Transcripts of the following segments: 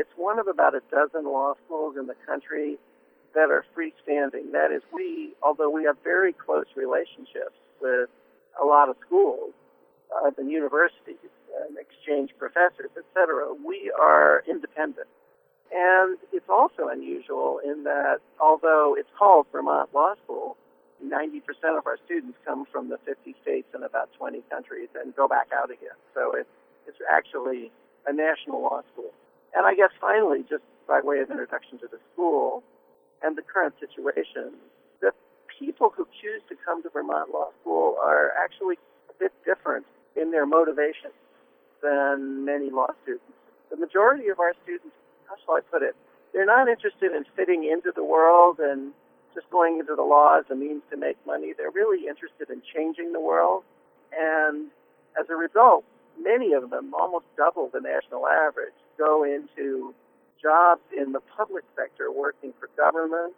It's one of about a dozen law schools in the country that are freestanding. That is, although we have very close relationships with a lot of schools and universities and exchange professors, etc., we are independent. And it's also unusual in that although it's called Vermont Law School, 90% of our students come from the 50 states and about 20 countries and go back out again. So it's actually a national law school. And I guess finally, just by way of introduction to the school and the current situation, the people who choose to come to Vermont Law School are actually a bit different in their motivation than many law students. The majority of our students, how shall I put it, they're not interested in fitting into the world and just going into the law as a means to make money. They're really interested in changing the world. And as a result, many of them, almost double the national average, go into jobs in the public sector working for government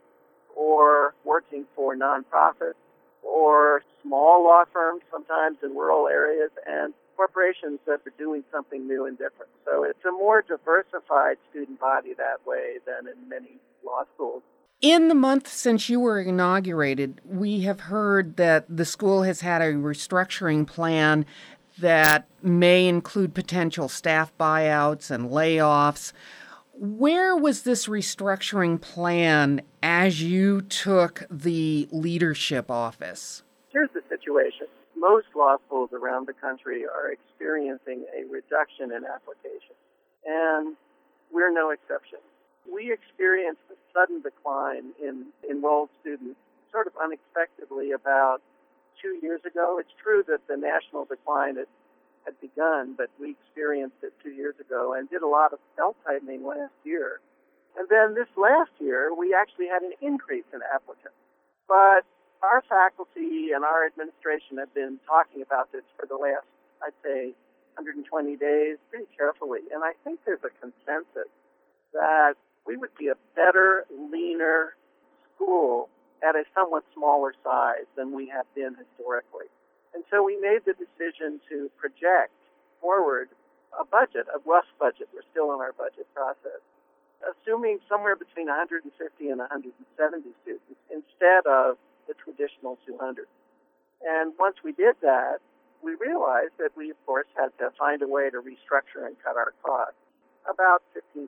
or working for nonprofits or small law firms, sometimes in rural areas, and corporations that are doing something new and different. So it's a more diversified student body that way than in many law schools. In the month since you were inaugurated, we have heard that the school has had a restructuring plan that may include potential staff buyouts and layoffs. Where was this restructuring plan as you took the leadership office? Here's the situation. Most law schools around the country are experiencing a reduction in applications, and we're no exception. We experienced a sudden decline in enrolled students sort of unexpectedly about 2 years ago. It's true that the national decline had begun, but we experienced it 2 years ago and did a lot of belt-tightening last year. And then this last year, we actually had an increase in applicants. But our faculty and our administration have been talking about this for the last, I'd say, 120 days pretty carefully. And I think there's a consensus that we would be a better, leaner school at a somewhat smaller size than we have been historically. And so we made the decision to project forward a budget, a rough budget. We're still in our budget process, assuming somewhere between 150 and 170 students instead of the traditional 200. And once we did that, we realized that we, of course, had to find a way to restructure and cut our costs, about 15%.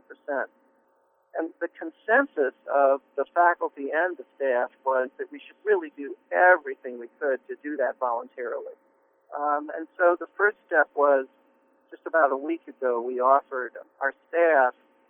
And the consensus of the faculty and the staff was that we should really do everything we could to do that voluntarily. And so the first step was, just about a week ago, we offered our staff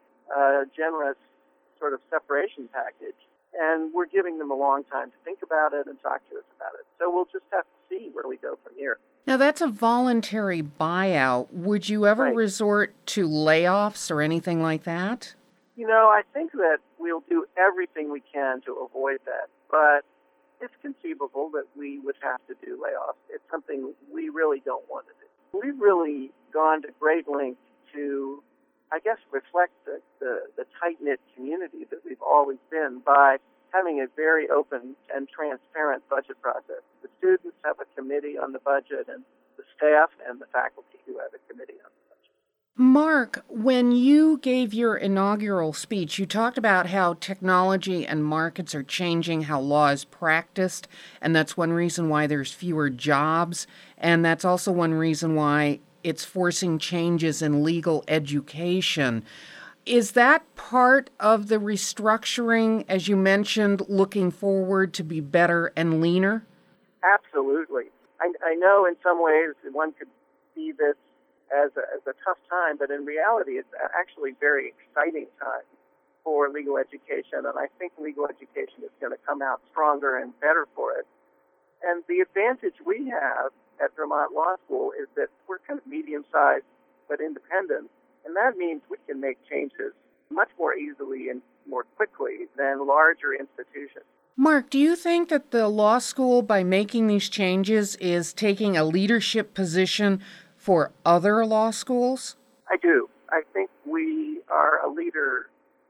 a generous sort of separation package, and we're giving them a long time to think about it and talk to us about it. So we'll just have to see where we go from here. Now, that's a voluntary buyout. Would you ever resort to layoffs or anything like that? You know, I think that we'll do everything we can to avoid that, but it's conceivable that we would have to do layoffs. It's something we really don't want to do. We've really gone to great lengths to, I guess, reflect the tight-knit community that we've always been by having a very open and transparent budget process. The students have a committee on the budget, and the staff and the faculty who have a committee on the budget. Mark, when you gave your inaugural speech, you talked about how technology and markets are changing how law is practiced, and that's one reason why there's fewer jobs, and that's also one reason why it's forcing changes in legal education. Is that part of the restructuring, as you mentioned, looking forward to be better and leaner? Absolutely. I know in some ways one could see this as a tough time, but in reality it's actually a very exciting time for legal education, and I think legal education is going to come out stronger and better for it. And the advantage we have at Vermont Law School is that we're kind of medium-sized but independent, and that means we can make changes much more easily and more quickly than larger institutions. Mark, do you think that the law school, by making these changes, is taking a leadership position for other law schools? I do. I think we are a leader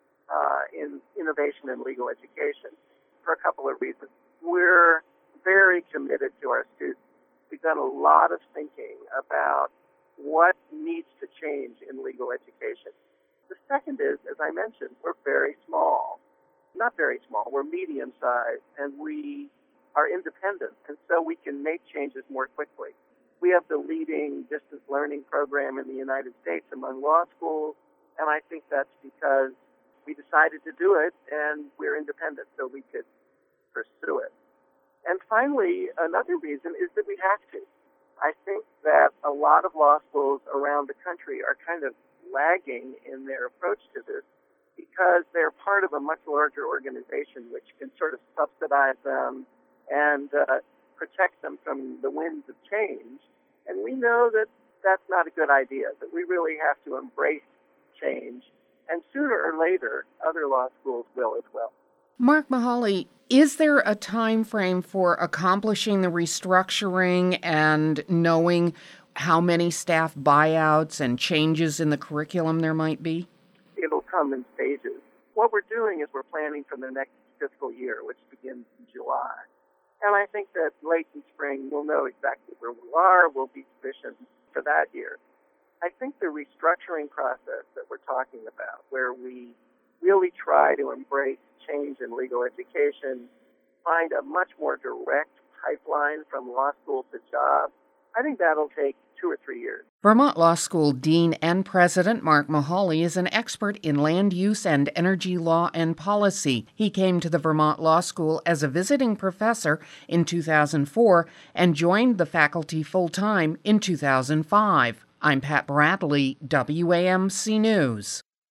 in innovation in legal education for a couple of reasons. We're very committed to our students. We've done a lot of thinking about what needs to change in legal education. The second is, as I mentioned, we're very small. Not very small, we're medium-sized, and we are independent, and so we can make changes more quickly. We have the leading distance learning program in the United States among law schools, and I think that's because we decided to do it, and we're independent, so we could pursue it. And finally, another reason is that we have to. I think that a lot of law schools around the country are kind of lagging in their approach to this because they're part of a much larger organization which can sort of subsidize them and protect them from the winds of change. And we know that that's not a good idea, that we really have to embrace change. And sooner or later, other law schools will as well. Mark Mahaly, is there a time frame for accomplishing the restructuring and knowing how many staff buyouts and changes in the curriculum there might be? It'll come in stages. What we're doing is we're planning for the next fiscal year, which begins in July. And I think that late in spring, we'll know exactly where we are. We'll be sufficient for that year. I think the restructuring process that we're talking about, where we really try to embrace change in legal education, find a much more direct pipeline from law school to job, I think that'll take 2 or 3 years. Vermont Law School Dean and President Mark Mahaly is an expert in land use and energy law and policy. He came to the Vermont Law School as a visiting professor in 2004 and joined the faculty full-time in 2005. I'm Pat Bradley, WAMC News.